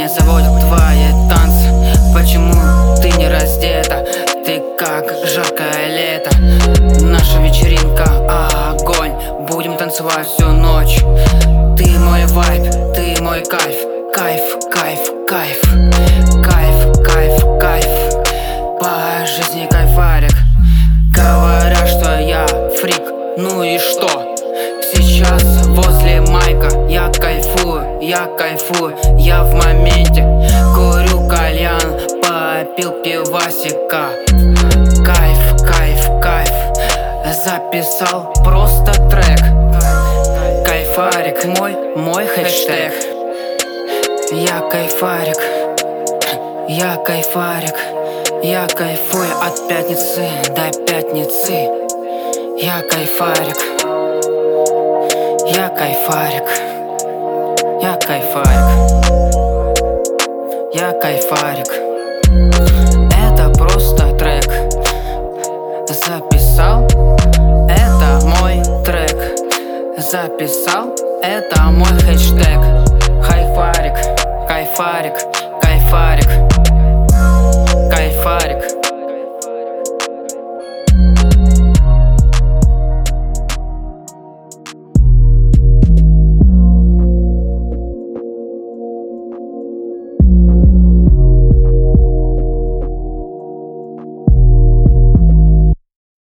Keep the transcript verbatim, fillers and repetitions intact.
не заводят твои танцы? Почему ты не раздета? Ты как жаркое лето. Наша вечеринка огонь, будем танцевать всю ночь. Ты мой вайб, ты мой кайф. Кайф, кайф, кайф. Кайф, кайф, кайф. По жизни кайфарик. Говорят, что я фрик, ну и что? Сейчас возле майка я кайфую, я кайфую, я в моменте. Курю кальян, попил пивасика. Кайф, кайф, кайф. Записал просто трек. Кайфарик, мой, мой хэштег. Я кайфарик, я кайфарик. Я кайфую от пятницы до пятницы. Я кайфарик, я кайфарик, я кайфарик, я кайфарик. Это просто трек. Записал, это мой трек. Записал, это мой хэштег. Хайфарик, кайфарик, кайфарик, кайфарик.